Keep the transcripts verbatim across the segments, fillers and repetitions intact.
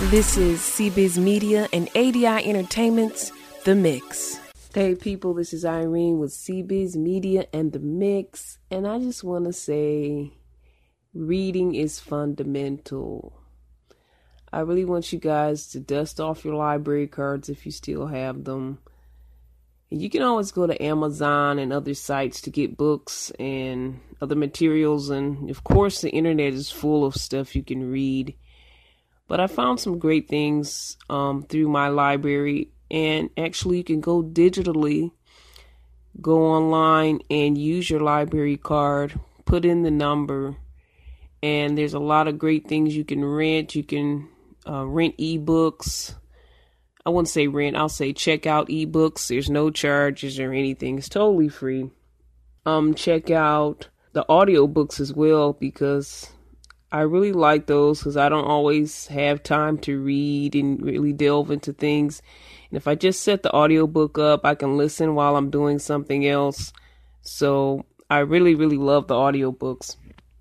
This is C-Biz Media and A D I Entertainment's The Mix. Hey people, this is Irene with C-Biz Media and The Mix, and I just want to say reading is fundamental. I really want you guys to dust off your library cards if you still have them. You can always go to Amazon and other sites to get books and other materials, and of course the internet is full of stuff you can read. But I found some great things um, through my library, and actually you can go digitally, go online and use your library card, put in the number, and there's a lot of great things you can rent. You can uh, rent ebooks. I wouldn't say rent, I'll say check out ebooks. There's no charges or anything. It's totally free. Um, check out the audiobooks as well, because I really like those because I don't always have time to read and really delve into things. And if I just set the audiobook up, I can listen while I'm doing something else. So I really, really love the audiobooks.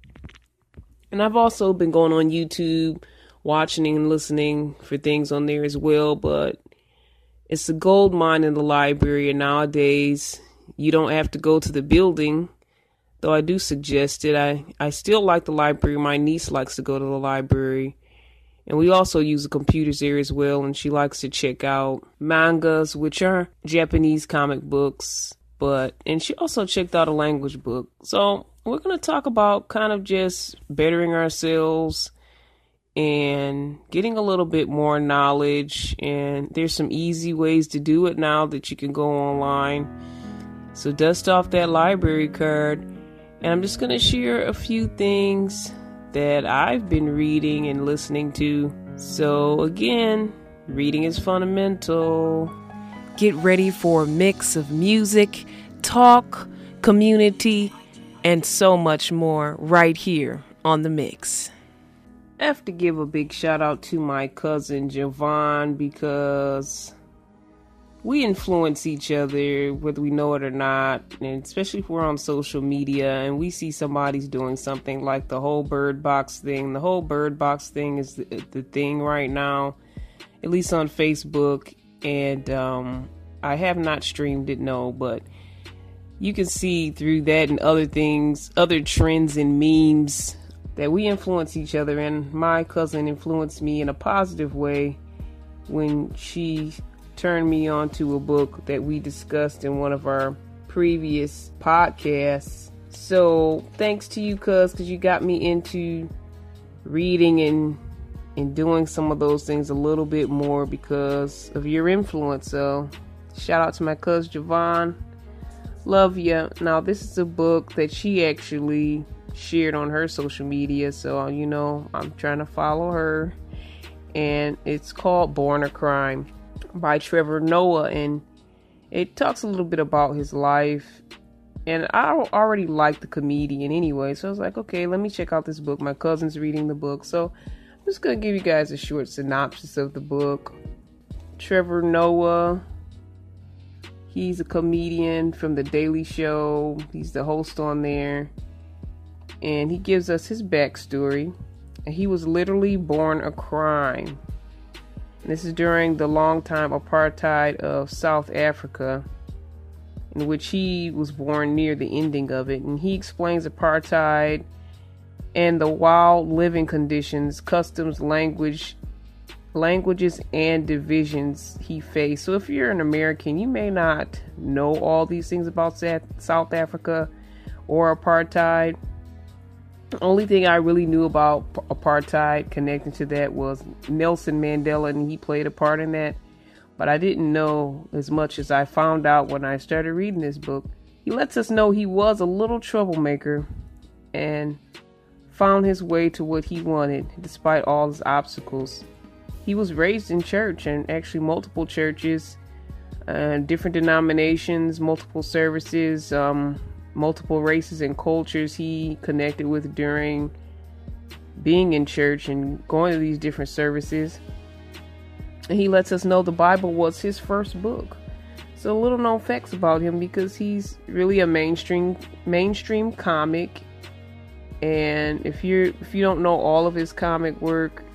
And I've also been going on YouTube, watching and listening for things on there as well. But it's a gold mine in the library. And nowadays, you don't have to go to the building. Though I do suggest it. I, I still like the library. My niece likes to go to the library. And we also use the computers there as well. And she likes to check out mangas, which are Japanese comic books. But, and she also checked out a language book. So we're going to talk about kind of just bettering ourselves and getting a little bit more knowledge. And there's some easy ways to do it now that you can go online. So dust off that library card. And I'm just going to share a few things that I've been reading and listening to. So again, reading is fundamental. Get ready for a mix of music, talk, community, and so much more right here on The Mix. I have to give a big shout out to my cousin Javon, because we influence each other, whether we know it or not, and especially if we're on social media and we see somebody's doing something like the whole Bird Box thing. The whole Bird Box thing is the, the thing right now, at least on Facebook. And um, I have not streamed it, no, but you can see through that and other things, other trends and memes, that we influence each other. And my cousin influenced me in a positive way when she turned me on to a book that we discussed in one of our previous podcasts. So thanks to you, cuz, because you got me into reading and and doing some of those things a little bit more because of your influence. So shout out to my cuz Javon. Love you. Now this is a book that she actually shared on her social media, so you know I'm trying to follow her, and it's called Born a Crime by Trevor Noah, and it talks a little bit about his life. And I already like the comedian anyway, so I was like, okay, let me check out this book. My cousin's reading the book, so I'm just gonna give you guys a short synopsis of the book. Trevor Noah, he's a comedian from The Daily Show. He's the host on there, and he gives us his backstory. And he was literally born a crime. This is during the long-time apartheid of South Africa, in which he was born near the ending of it. And he explains apartheid and the wild living conditions, customs, language, languages, and divisions he faced. So if you're an American, you may not know all these things about South Africa or apartheid. The only thing I really knew about apartheid connecting to that was Nelson Mandela, and he played a part in that. But I didn't know as much as I found out when I started reading this book. He lets us know he was a little troublemaker and found his way to what he wanted despite all his obstacles. He was raised in church, and actually multiple churches, uh, different denominations, multiple services, um... multiple races and cultures he connected with during being in church and going to these different services. And he lets us know the Bible was his first book. So little known facts about him, because he's really a mainstream mainstream comic. And if you're if you don't know all of his comic work,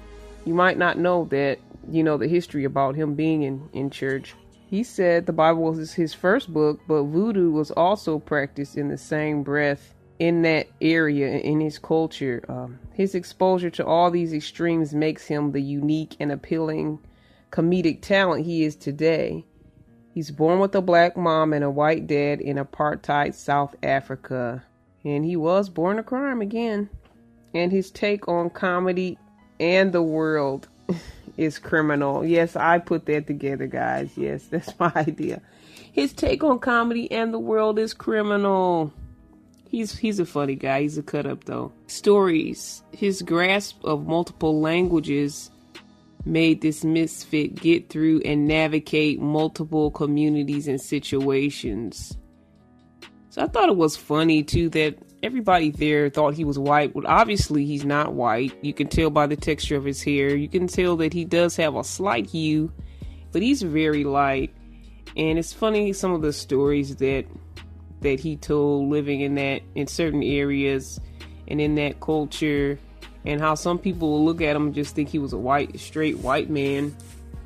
You might not know that, you know, the history about him being in, in church. He said the Bible was his first book, but voodoo was also practiced in the same breath in that area, in his culture. Um, his exposure to all these extremes makes him the unique and appealing comedic talent he is today. He's born with a black mom and a white dad in apartheid South Africa. And he was born a crime again. And his take on comedy and the world is criminal. Yes, I put that together, guys. Yes, that's my idea. His take on comedy and the world is criminal. He's he's a funny guy. He's a cut up though. Stories. His grasp of multiple languages made this misfit get through and navigate multiple communities and situations. So I thought it was funny too that everybody there thought he was white. Well, obviously he's not white. You can tell by the texture of his hair. You can tell that he does have a slight hue, but he's very light. And it's funny some of the stories that that he told living in that in certain areas and in that culture, and how some people will look at him and just think he was a white, straight white man,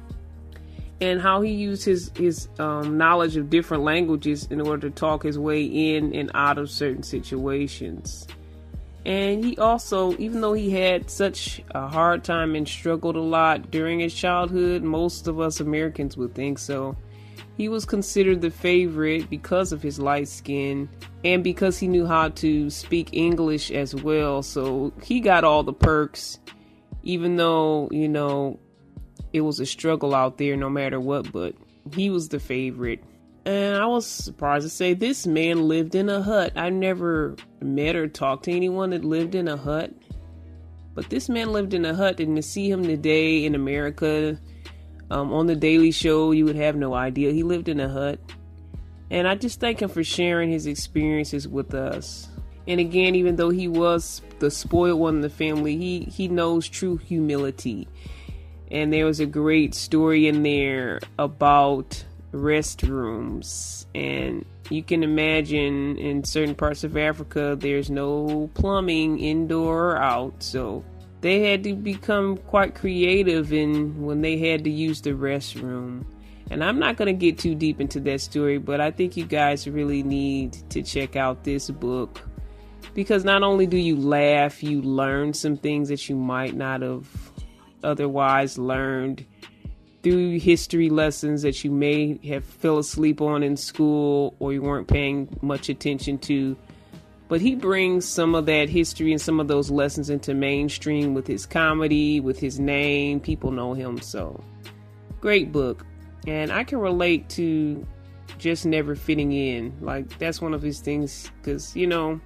and how he used his his um, knowledge of different languages in order to talk his way in and out of certain situations. And he also, even though he had such a hard time and struggled a lot during his childhood, most of us Americans would think so, he was considered the favorite because of his light skin and because he knew how to speak English as well. So he got all the perks, even though, you know, it was a struggle out there no matter what, but he was the favorite. And I was surprised to say this man lived in a hut. I never met or talked to anyone that lived in a hut, but this man lived in a hut, and to see him today in America, Um, on the Daily Show, you would have no idea he lived in a hut. And I just thank him for sharing his experiences with us. And again, even though he was the spoiled one in the family, he, he knows true humility. And there was a great story in there about restrooms. And you can imagine in certain parts of Africa, there's no plumbing indoor or out. So they had to become quite creative in when they had to use the restroom. And I'm not going to get too deep into that story, but I think you guys really need to check out this book, because not only do you laugh, you learn some things that you might not have otherwise learned through history lessons that you may have fell asleep on in school or you weren't paying much attention to. But he brings some of that history and some of those lessons into mainstream with his comedy, with his name. People know him. So great book. And I can relate to just never fitting in. Like, that's one of his things, because, you know,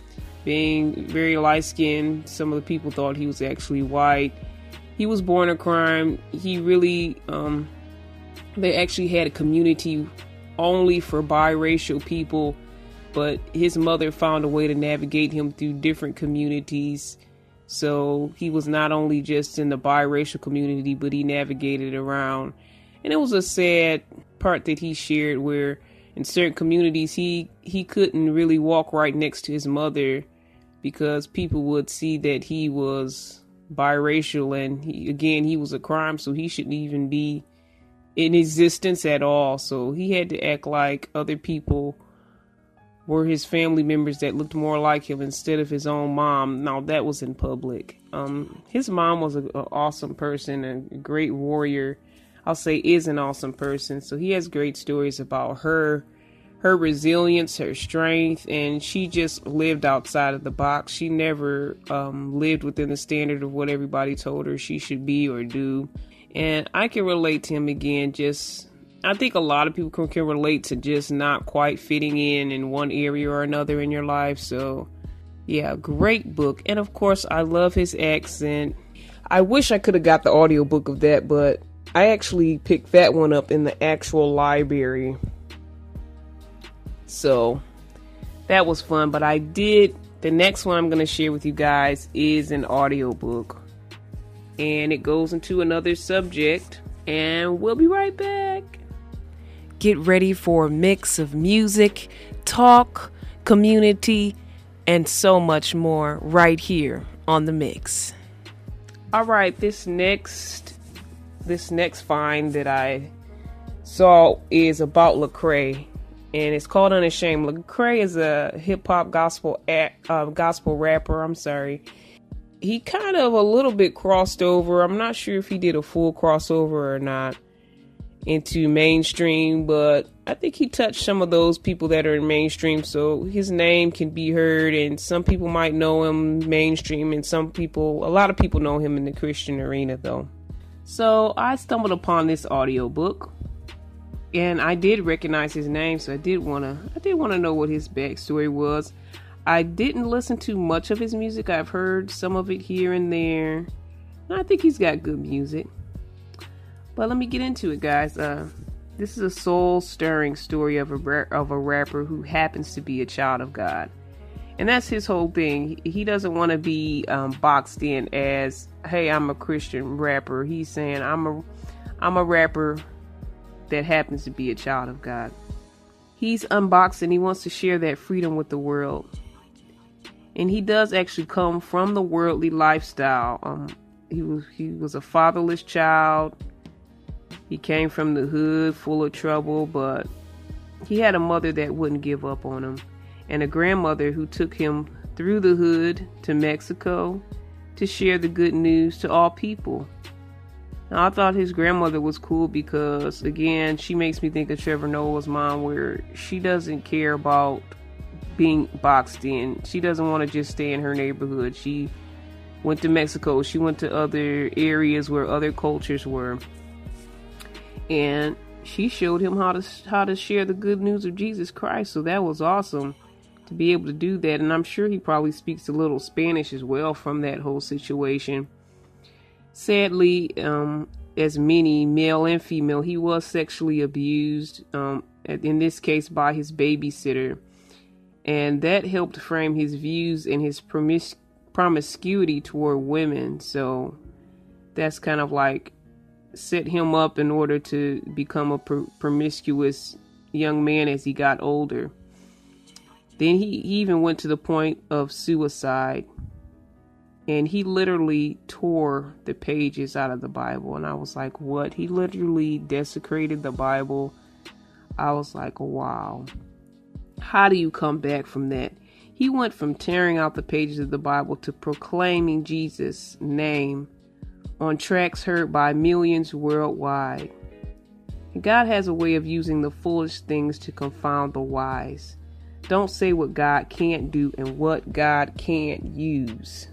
being very light skinned, some of the people thought he was actually white. He was born a crime. He really, um, they actually had a community only for biracial people. But his mother found a way to navigate him through different communities. So he was not only just in the biracial community, but he navigated around. And it was a sad part that he shared where in certain communities, he, he couldn't really walk right next to his mother because people would see that he was biracial. And he, again, he was a crime, so he shouldn't even be in existence at all. So he had to act like other people were his family members that looked more like him instead of his own mom. Now, that was in public. Um, his mom was an awesome person, a great warrior. I'll say is an awesome person. So he has great stories about her, her resilience, her strength, and she just lived outside of the box. She never um, lived within the standard of what everybody told her she should be or do. And I can relate to him again, just I think a lot of people can, can relate to just not quite fitting in in one area or another in your life. So, yeah, great book. And, of course, I love his accent. I wish I could have got the audiobook of that, but I actually picked that one up in the actual library. So, that was fun. But I did, the next one I'm going to share with you guys is an audiobook. And it goes into another subject. And we'll be right back. Get ready for a mix of music, talk, community, and so much more right here on The Mix. All right, this next this next find that I saw is about Lecrae, and it's called Unashamed. Lecrae is a hip hop gospel act, uh, gospel rapper. I'm sorry. He kind of a little bit crossed over. I'm not sure if he did a full crossover or not into mainstream, but I think he touched some of those people that are in mainstream, so his name can be heard, and some people might know him mainstream, and some people, a lot of people know him in the Christian arena though. So I stumbled upon this audiobook, and I did recognize his name, so I did want to I did want to know what his backstory was. I didn't listen to much of his music. I've heard some of it here and there, and I think he's got good music. But let me get into it, guys. Uh, this is a soul-stirring story of a ra- of a rapper who happens to be a child of God. And that's his whole thing. He, he doesn't want to be um, boxed in as, hey, I'm a Christian rapper. He's saying, I'm a, I'm a rapper that happens to be a child of God. He's unboxed and he wants to share that freedom with the world. And he does actually come from the worldly lifestyle. Um, he was he was a fatherless child. He came from the hood, full of trouble, but he had a mother that wouldn't give up on him, and a grandmother who took him through the hood to Mexico to share the good news to all people. Now, I thought his grandmother was cool because, again, she makes me think of Trevor Noah's mom, where she doesn't care about being boxed in. She doesn't want to just stay in her neighborhood. She went to Mexico. She went to other areas where other cultures were. And she showed him how to how to share the good news of Jesus Christ. So that was awesome to be able to do that. And I'm sure he probably speaks a little Spanish as well from that whole situation. Sadly, um, as many, male and female, he was sexually abused, um, in this case by his babysitter. And that helped frame his views and his promis- promiscuity toward women. So that's kind of like set him up in order to become a pr- promiscuous young man as he got older. Then he, he even went to the point of suicide, and he literally tore the pages out of the Bible. And I was like, what? He literally desecrated the Bible. I was like, wow. How do you come back from that? He went from tearing out the pages of the Bible to proclaiming Jesus' name on tracks heard by millions worldwide. And God has a way of using the foolish things to confound the wise. Don't say what God can't do and what God can't use.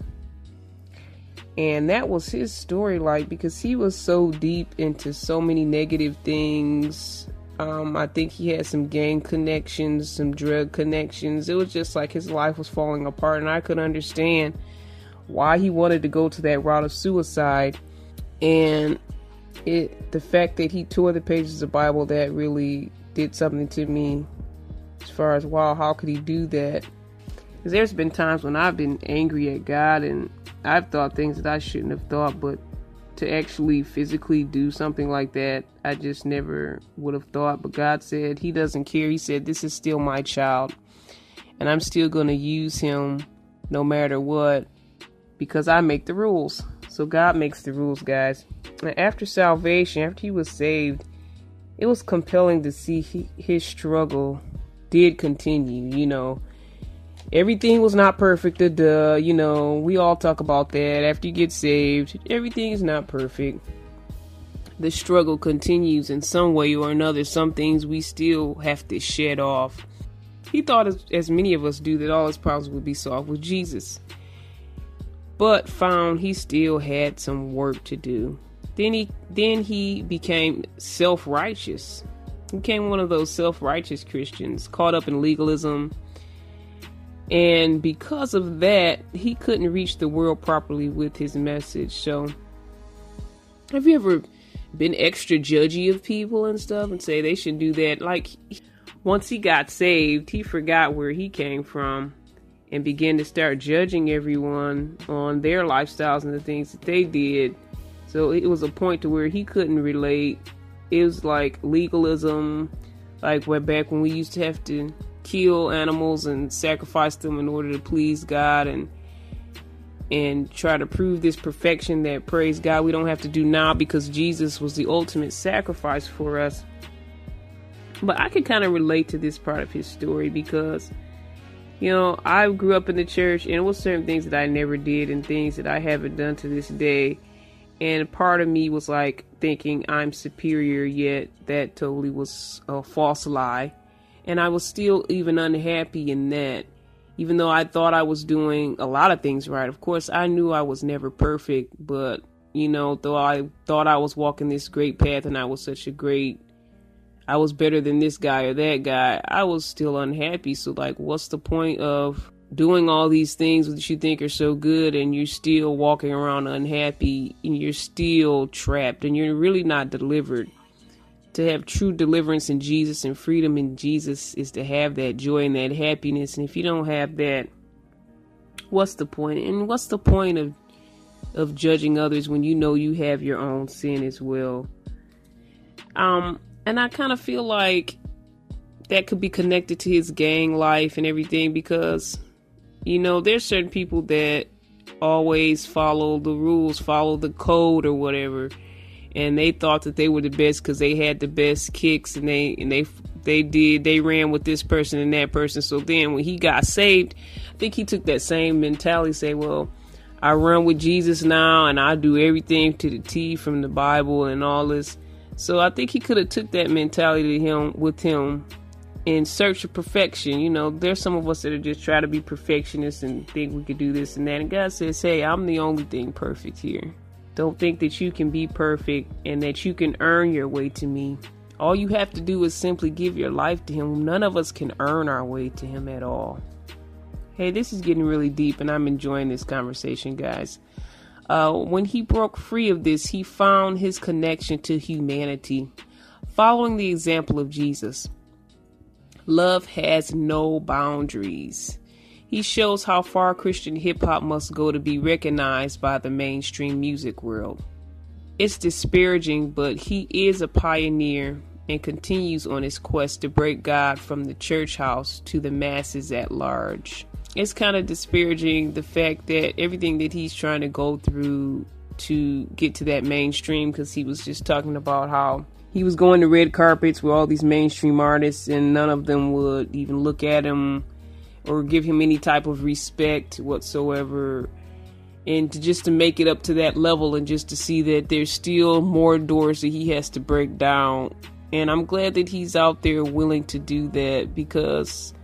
And that was his story, like, because he was so deep into so many negative things. Um, I think he had some gang connections, some drug connections. It was just like his life was falling apart, and I could understand why he wanted to go to that route of suicide. And it the fact that he tore the pages of the Bible, that really did something to me as far as, wow, how could he do that? Because there's been times when I've been angry at God and I've thought things that I shouldn't have thought, but to actually physically do something like that, I just never would have thought. But God said he doesn't care. He said, this is still my child, and I'm still going to use him no matter what, because I make the rules. So God makes the rules, guys. And after salvation, after he was saved, it was compelling to see he, his struggle did continue. You know, everything was not perfect. Duh, you know, we all talk about that. After you get saved, everything is not perfect. The struggle continues in some way or another. Some things we still have to shed off. He thought, as, as many of us do, that all his problems would be solved with Jesus, but found he still had some work to do. Then he then he became self-righteous. He became one of those self-righteous Christians caught up in legalism. And because of that, he couldn't reach the world properly with his message. So, have you ever been extra judgy of people and stuff and say they should do that? Like, once he got saved, he forgot where he came from and began to start judging everyone on their lifestyles and the things that they did. So it was a point to where he couldn't relate. It was like legalism, like way back when we used to have to kill animals and sacrifice them in order to please God. And and try to prove this perfection that, praise God, we don't have to do now because Jesus was the ultimate sacrifice for us. But I can kind of relate to this part of his story because, you know, I grew up in the church, and it was certain things that I never did and things that I haven't done to this day. And part of me was like thinking I'm superior, yet that totally was a false lie. And I was still even unhappy in that, even though I thought I was doing a lot of things right. Of course, I knew I was never perfect, but, you know, though I thought I was walking this great path and I was such a great, I was better than this guy or that guy, I was still unhappy. So, like, what's the point of doing all these things that you think are so good and you're still walking around unhappy and you're still trapped and you're really not delivered? To have true deliverance in Jesus and freedom in Jesus is to have that joy and that happiness. And if you don't have that, what's the point? And what's the point of of judging others when you know you have your own sin as well? Um, and I kind of feel like that could be connected to his gang life and everything because, you know, there's certain people that always follow the rules, follow the code or whatever. And they thought that they were the best because they had the best kicks, and they and they they did they ran with this person and that person. So then when he got saved, I think he took that same mentality, say, well, I run with Jesus now, and I do everything to the T from the Bible and all this. So I think he could have took that mentality to him with him in search of perfection. You know, there's some of us that are just try to be perfectionists and think we could do this and that. And God says, hey, I'm the only thing perfect here. Don't think that you can be perfect and that you can earn your way to me. All you have to do is simply give your life to him. None of us can earn our way to him at all. Hey, this is getting really deep and I'm enjoying this conversation, guys. Uh, when he broke free of this, he found his connection to humanity, following the example of Jesus. Love has no boundaries. He shows how far Christian hip-hop must go to be recognized by the mainstream music world. It's disparaging, but he is a pioneer and continues on his quest to break God from the church house to the masses at large. It's kind of disparaging the fact that everything that he's trying to go through to get to that mainstream, because he was just talking about how he was going to red carpets with all these mainstream artists and none of them would even look at him or give him any type of respect whatsoever, and to just to make it up to that level and just to see that there's still more doors that he has to break down. And I'm glad that he's out there willing to do that, because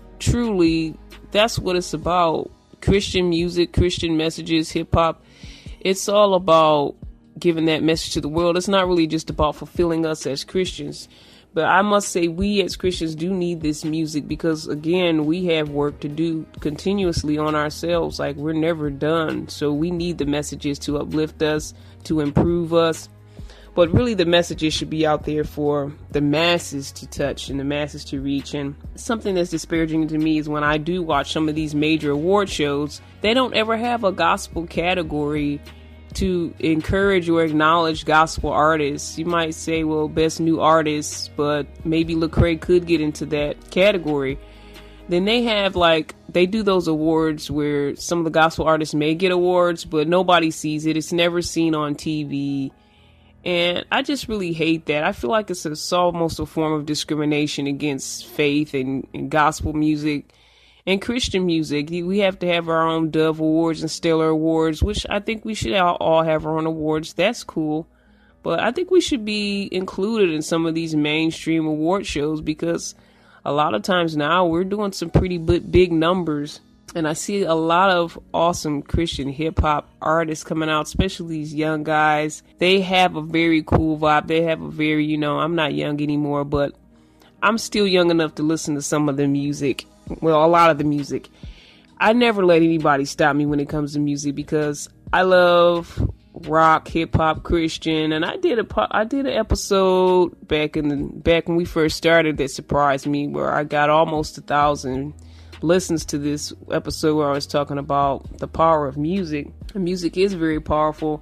truly that's what it's about. Christian music, Christian messages, hip hop, it's all about giving that message to the world. It's not really just about fulfilling us as Christians. But I must say, we as Christians do need this music because, again, we have work to do continuously on ourselves. Like, we're never done. So we need the messages to uplift us, to improve us. But really, the messages should be out there for the masses to touch and the masses to reach. And something that's disparaging to me is when I do watch some of these major award shows, they don't ever have a gospel category to encourage or acknowledge gospel artists. You might say, well, best new artists, but maybe Lecrae could get into that category. Then they have, like, they do those awards where some of the gospel artists may get awards, but nobody sees it. It's never seen on T V. And I just really hate that. I feel like it's, a, it's almost a form of discrimination against faith and, and gospel music and Christian music. We have to have our own Dove Awards and Stellar Awards, which I think we should all have our own awards. That's cool. But I think we should be included in some of these mainstream award shows, because a lot of times now we're doing some pretty big numbers. And I see a lot of awesome Christian hip hop artists coming out, especially these young guys. They have a very cool vibe. They have a very, you know, I'm not young anymore, but I'm still young enough to listen to some of the music. Well, a lot of the music. I never let anybody stop me when it comes to music, because I love rock, hip hop, Christian, and I did a I did an episode back in the back when we first started that surprised me, where I got almost a thousand listens to this episode where I was talking about the power of music. Music is very powerful,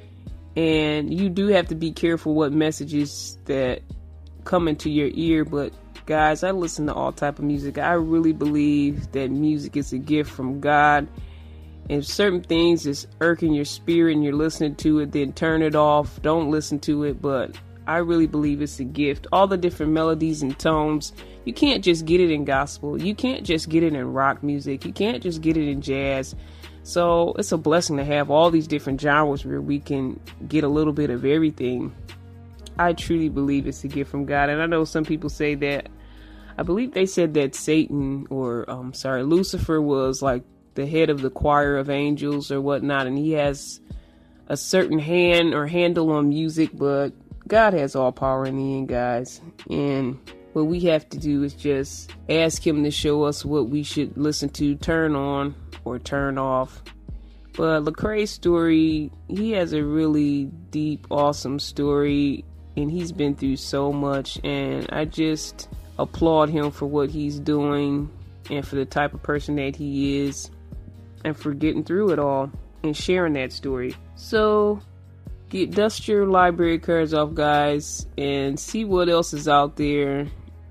and you do have to be careful what messages that come into your ear. But guys, I listen to all type of music. I really believe that music is a gift from God, If certain things is irking your spirit and you're listening to it, then turn it off. Don't listen to it. But I really believe it's a gift. All the different melodies and tones, you can't just get it in gospel. You can't just get it in rock music. You can't just get it in jazz. So it's a blessing to have all these different genres where we can get a little bit of everything. I truly believe it's a gift from God. And I know some people say that, I believe they said that Satan or, um, sorry, Lucifer was like the head of the choir of angels or whatnot. And he has a certain hand or handle on music, but God has all power in the end, guys. And what we have to do is just ask him to show us what we should listen to, turn on or turn off. But Lecrae's story, he has a really deep, awesome story, and he's been through so much, and I just applaud him for what he's doing and for the type of person that he is and for getting through it all and sharing that story. So get dust your library cards off, guys, and see what else is out there,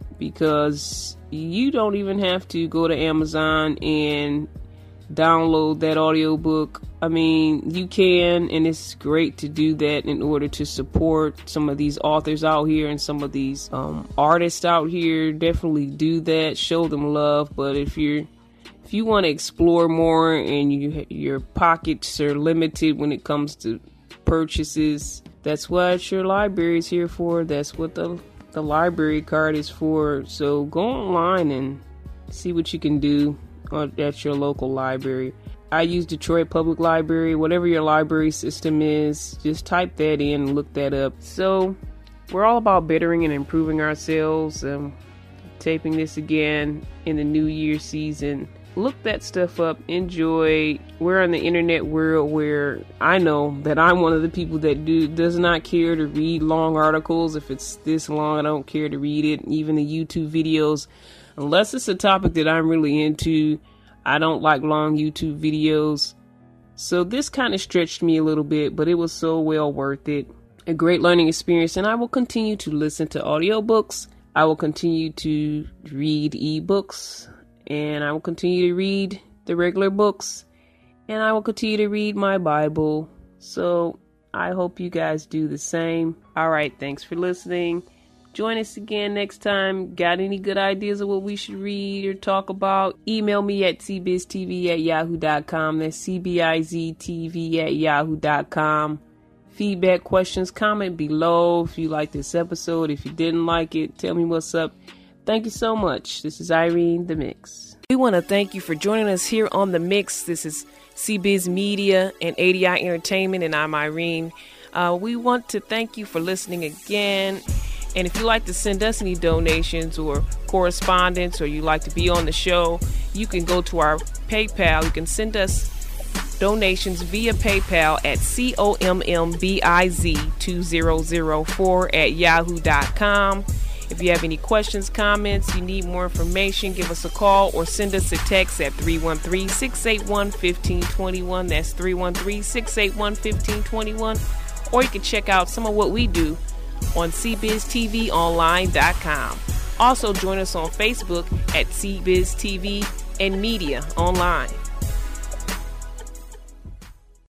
because you don't even have to go to Amazon and download that audiobook. I mean, you can, and it's great to do that in order to support some of these authors out here and some of these um, artists out here. Definitely do that, show them love. But if you're if you want to explore more and you your pockets are limited when it comes to purchases, that's what your library is here for. That's what the the library card is for. So go online and see what you can do at your local library. I use Detroit Public Library. Whatever your library system is, just type that in and look that up. So we're all about bettering and improving ourselves. Um, taping this again in the New Year season. Look that stuff up. Enjoy. We're in the internet world where I know that I'm one of the people that do does not care to read long articles. If it's this long, I don't care to read it. Even the YouTube videos, unless it's a topic that I'm really into, I don't like long YouTube videos. So this kind of stretched me a little bit, but it was so well worth it. A great learning experience, and I will continue to listen to audiobooks. I will continue to read ebooks, and I will continue to read the regular books, and I will continue to read my Bible. So I hope you guys do the same. All right, thanks for listening. Join us again next time. Got any good ideas of what we should read or talk about? Email me at c biz t v at yahoo dot com. That's C B I Z T V at yahoo dot com. Feedback, questions, comment below. If you like this episode, if you didn't like it, tell me what's up. Thank you so much. This is Irene, The Mix. We want to thank you for joining us here on The Mix. This is C-Biz Media and A D I Entertainment, and I'm Irene. Uh, we want to thank you for listening again. And if you like to send us any donations or correspondence, or you like to be on the show, you can go to our PayPal. You can send us donations via PayPal at combiz two thousand four at yahoo dot com. If you have any questions, comments, you need more information, give us a call or send us a text at three one three, six eight one, one five two one. That's three one three, six eight one, one five two one. Or you can check out some of what we do on c biz t v online dot com. Also join us on Facebook at C Biz T V and Media Online.